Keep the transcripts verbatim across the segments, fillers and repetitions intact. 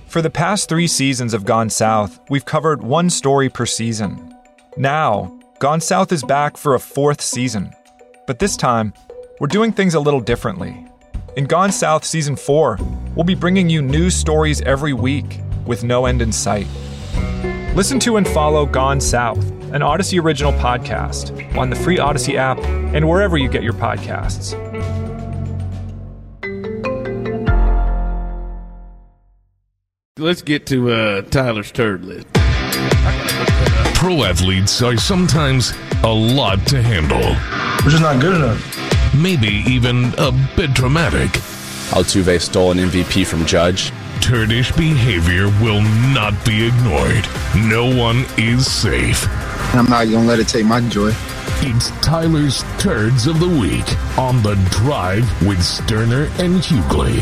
For the past three seasons of Gone South, we've covered one story per season. Now, Gone South is back for a fourth season. But this time, we're doing things a little differently. In Gone South Season four, we'll be bringing you news stories every week with no end in sight. Listen to and follow Gone South, an Odyssey original podcast, on the free Odyssey app and wherever you get your podcasts. Let's get to uh, Tyler's turd list. Pro athletes are sometimes a lot to handle. We're just not good enough. Maybe even a bit dramatic. Altuve stole an M V P from Judge. Turdish behavior will not be ignored. No one is safe. I'm not going to let it take my joy. It's Tyler's Turds of the Week on The Drive with Sterner and Hughley.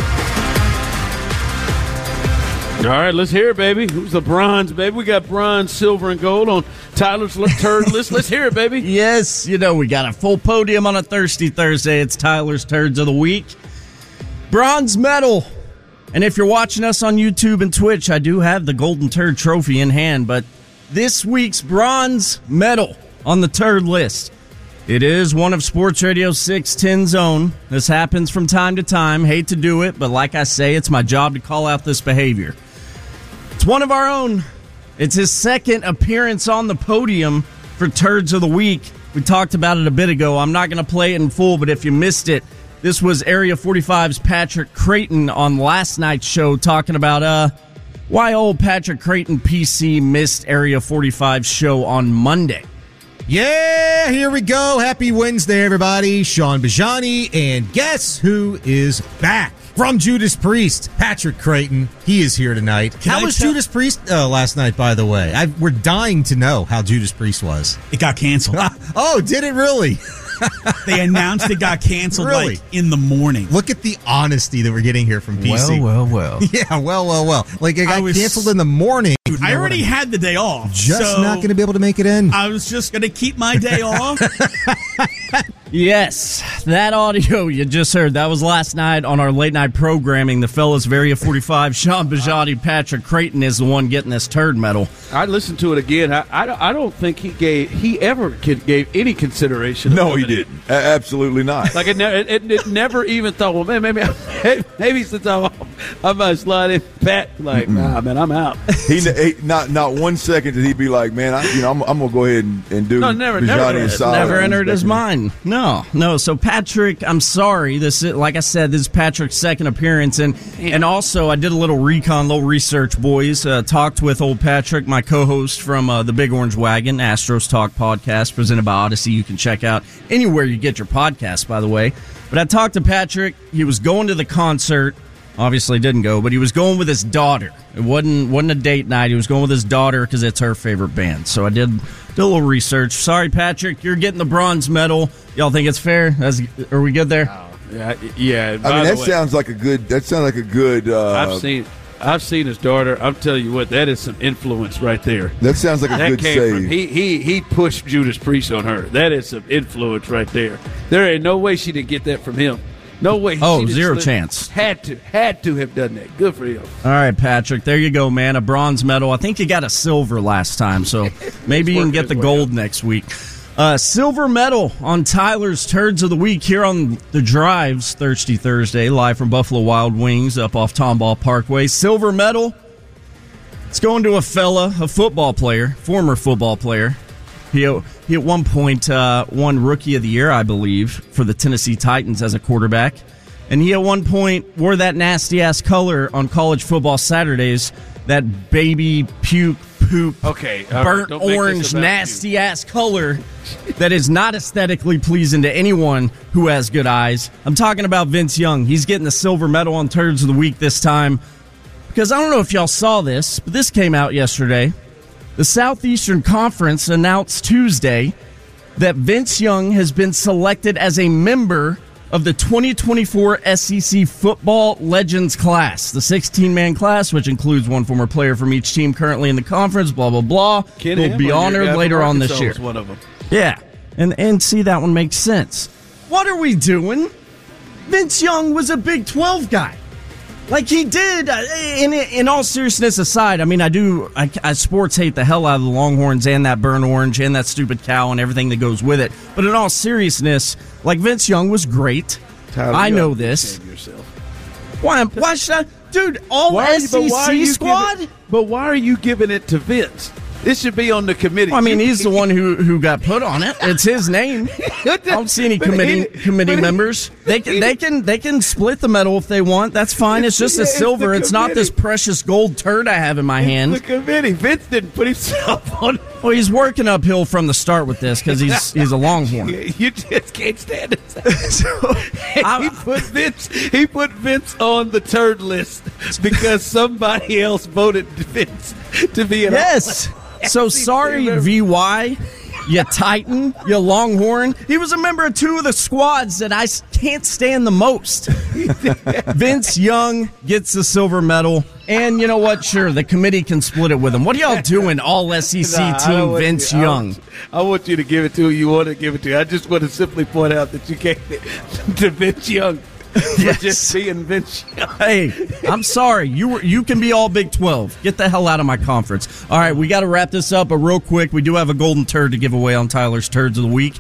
All right, let's hear it, baby. Who's the bronze, baby? We got bronze, silver, and gold on Tyler's turd list. Let's hear it, baby. Yes, you know, we got a full podium on a Thirsty Thursday. It's Tyler's Turds of the Week. Bronze medal. And if you're watching us on YouTube and Twitch, I do have the Golden Turd Trophy in hand, but this week's bronze medal on the turd list, it is one of Sports Radio six ten's own. This happens from time to time. Hate to do it, but like I say, it's my job to call out this behavior. It's one of our own. It's his second appearance on the podium for Turds of the Week. We talked about it a bit ago. I'm not going to play it in full, but if you missed it, this was Area forty-five's Patrick Creighton on last night's show talking about uh why old Patrick Creighton P C missed Area forty-five's show on Monday. Yeah, here we go. Happy Wednesday, everybody. Sean Bajani, and guess who is back? From Judas Priest, Patrick Creighton. He is here tonight. Can how I was tell- Judas Priest uh, last night, by the way? I, we're dying to know how Judas Priest was. It got canceled. Oh, did it really? They announced it got canceled Really? like in the morning. Look at the honesty that we're getting here from P C. Well, well, well. Yeah, well, well, well. Like, it I got was- canceled in the morning. Dude, I already had the day off. Just so not going to be able to make it in. I was just going to keep my day off. Yes, that audio you just heard, that was last night on our late night programming. The fellas of Area forty-five, Sean Bajani, Patrick Creighton is the one getting this turd medal. I listened to it again. I, I, don't- I don't think he gave he ever could, gave any consideration. No, of he it. didn't. A- absolutely not. Like it, ne- it, it, it never even thought. Well, man, maybe maybe since I'm I might slide in. Pat, like, nah, man, I'm out. he, he not not one second did he be like, man, I, you know, I'm, I'm gonna go ahead and, and do. No, never- Bajani never- a solid. Never entered his Respect mind. No, no. So Patrick, I'm sorry. This is, like I said, this is Patrick's second appearance, and and also I did a little recon, little research, boys. Uh, talked with old Patrick, my co-host from uh, the Big Orange Wagon, Astros Talk podcast, presented by Odyssey. You can check out anywhere you get your podcast, by the way. But I talked to Patrick. He was going to the concert. Obviously didn't go, but he was going with his daughter. It wasn't wasn't a date night. He was going with his daughter because it's her favorite band. So I did, did a little research. Sorry, Patrick, you're getting the bronze medal. Y'all think it's fair? That's, are we good there? Yeah, yeah. I by mean, the that way, sounds like a good. That sounds like a good. Uh, I've seen I've seen his daughter. I'm telling you what, that is some influence right there. That sounds like a That good came save. from he he he pushed Judas Priest on her. That is some influence right there. There ain't no way she didn't get that from him. No way. Oh, She just zero let- chance. Had to had to have done that. Good for him. All right, Patrick, there you go, man. A bronze medal. I think you got a silver last time, so maybe you can get the gold next week. Uh, silver medal on Tyler's Turds of the Week here on The Drive's Thirsty Thursday, live from Buffalo Wild Wings up off Tomball Parkway. Silver medal, it's going to a fella, a football player, former football player. He, he at one point uh, won Rookie of the Year, I believe, for the Tennessee Titans as a quarterback. And he at one point wore that nasty-ass color on college football Saturdays, that baby puke, poop, Okay, uh, burnt don't make this orange, about you. nasty-ass color that is not aesthetically pleasing to anyone who has good eyes. I'm talking about Vince Young. He's getting the silver medal on Turds of the Week this time. Because I don't know if y'all saw this, but this came out yesterday. The Southeastern Conference announced Tuesday that Vince Young has been selected as a member of the twenty twenty-four S E C Football Legends class, the sixteen-man class, which includes one former player from each team currently in the conference, blah, blah, blah. Ken Will be Hamlin, your honored guy later from on this Arkansas, year. was one of them. Yeah, and, and see, that one makes sense. What are we doing? Vince Young was a Big twelve guy. Like he did. uh, In in all seriousness aside, I mean, I do. I, I sports hate the hell out of the Longhorns and that burnt orange and that stupid cow and everything that goes with it. But in all seriousness, like Vince Young was great. Tyler, I you know have to this. defend yourself. Why? Why should I, dude? All Why are you- S but E why are C you squad. giving- but why are you giving it to Vince? This should be on the committee. Well, I mean, he's the one who, who got put on it. It's his name. I don't see any But committee he- committee but he- members. They can they can they can split the medal if they want. That's fine. It's just a It's the silver. It's not this committee. precious gold turd I have in my The hand. committee. Vince didn't put himself on. Well, he's working uphill from the start with this because he's he's a Longhorn. You just can't stand it. So, he put Vince. He put Vince on the turd list because somebody else voted Vince to be an. Yes. So sorry, V Y, you Titan, you Longhorn. He was a member of two of the squads that I s- can't stand the most. Vince Young gets the silver medal. And you know what? Sure, the committee can split it with him. What are y'all doing, all S E C Nah, I don't team want Vince you- I Young? want- I want you to give it to who you want to give it to. I just want to simply point out that you gave it to Vince Young. Yes. For just being Vince Young. Hey, I'm sorry. You were, you can be all Big twelve. Get the hell out of my conference. All right, we got to wrap this up, but real quick, we do have a golden turd to give away on Tyler's Turds of the Week.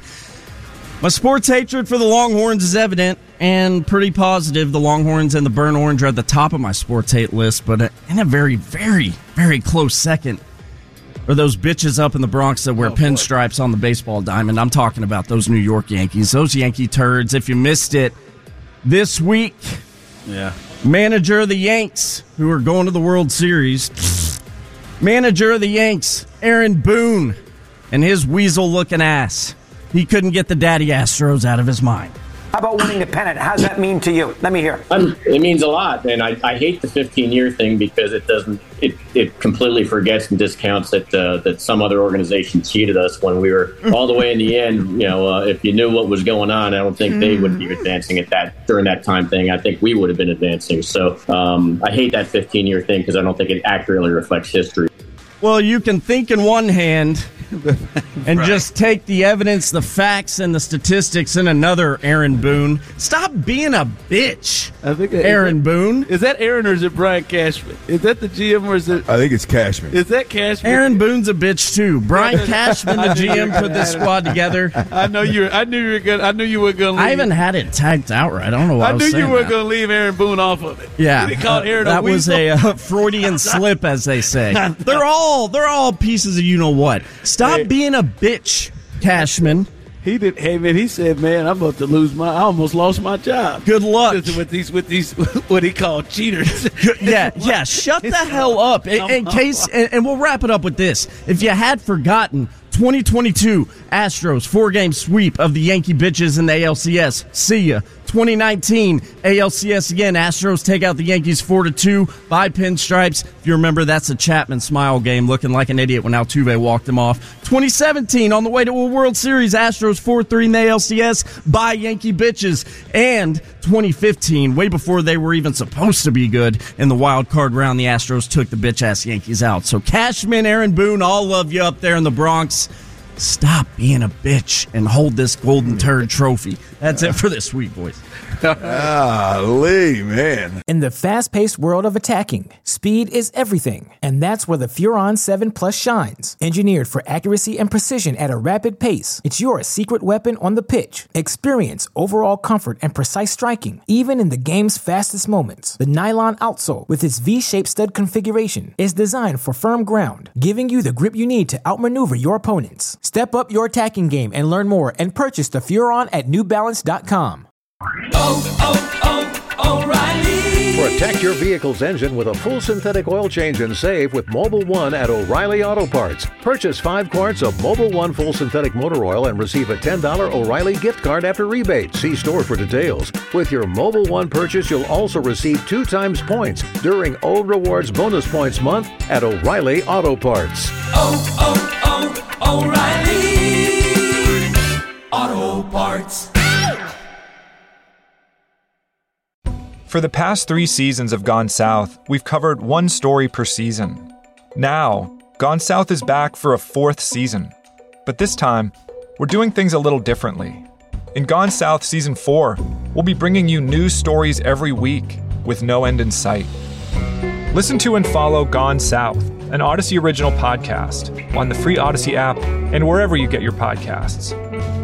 My sports hatred for the Longhorns is evident and pretty positive. The Longhorns and the burnt orange are at the top of my sports hate list, but in a very, very, very close second are those bitches up in the Bronx that wear Oh, pinstripes on the baseball diamond. I'm talking about those New York Yankees, those Yankee turds. If you missed it, this week, Yeah. manager of the Yanks, who are going to the World Series, manager of the Yanks, Aaron Boone, and his weasel-looking ass. He couldn't get the Daddy Astros out of his mind. How about winning the pennant? How does that mean to you? Let me hear. Um, it means a lot, and I, I hate the fifteen-year thing because it doesn't. It, it completely forgets and discounts that uh, that some other organization cheated us when we were all the way in the end. You know, uh, if you knew what was going on, I don't think they would be advancing at that during that time thing. I think we would have been advancing. So um, I hate that fifteen-year thing because I don't think it accurately reflects history. Well, you can think in one hand and right. just take the evidence, the facts, and the statistics in another, Aaron Boone. Stop being a bitch, I think Aaron is that, Boone. Is that Aaron or is it Brian Cashman? Is that the G M or is it? I think it's Cashman. Is that Cashman? Aaron Boone's a bitch too. Brian Cashman, the G M, put this squad together. I know you. I knew you were going. I knew you were going. I haven't had it tagged out right. I don't know why I, I was knew saying you were that. going to leave Aaron Boone off of it. Yeah, they called Aaron uh, that a was a uh, Freudian slip, as they say. They're all they're all pieces of you know what. Stop Hey. being a bitch, Cashman. He did. Hey man, he said, "Man, I'm about to lose my. I almost lost my job. Good luck with these with these what he called cheaters." yeah, yeah. Shut the hell up. In, in case, and, and we'll wrap it up with this. If you had forgotten, twenty twenty-two Astros four-game sweep of the Yankee bitches in the A L C S. See ya. twenty nineteen A L C S again. Astros take out the Yankees four to two by pinstripes. If you remember, that's a Chapman smile game, looking like an idiot when Altuve walked him off. twenty seventeen on the way to a World Series. Astros four three in the A L C S by Yankee bitches. And twenty fifteen, way before they were even supposed to be good in the wild card round, the Astros took the bitch-ass Yankees out. So Cashman, Aaron Boone, all love you up there in the Bronx. Stop being a bitch and hold this golden turd trophy. That's it for this week, boys. Golly, man. In the fast-paced world of attacking, speed is everything, and that's where the Furon seven Plus shines. Engineered for accuracy and precision at a rapid pace, it's your secret weapon on the pitch. Experience overall comfort and precise striking, even in the game's fastest moments. The nylon outsole, with its V-shaped stud configuration, is designed for firm ground, giving you the grip you need to outmaneuver your opponents. Step up your attacking game and learn more and purchase the Furon at New Balance dot com. Oh, oh, oh, O'Reilly. Protect your vehicle's engine with a full synthetic oil change and save with Mobil one at O'Reilly Auto Parts. Purchase five quarts of Mobil one full synthetic motor oil and receive a ten dollars O'Reilly gift card after rebate. See store for details. With your Mobil one purchase, you'll also receive two times points during O Rewards Bonus Points Month at O'Reilly Auto Parts. Oh, oh, oh, O'Reilly Auto Parts. For the past three seasons of Gone South, we've covered one story per season. Now, Gone South is back for a fourth season. But this time, we're doing things a little differently. In Gone South Season four, we'll be bringing you news stories every week, with no end in sight. Listen to and follow Gone South, an Odyssey original podcast, on the free Odyssey app and wherever you get your podcasts.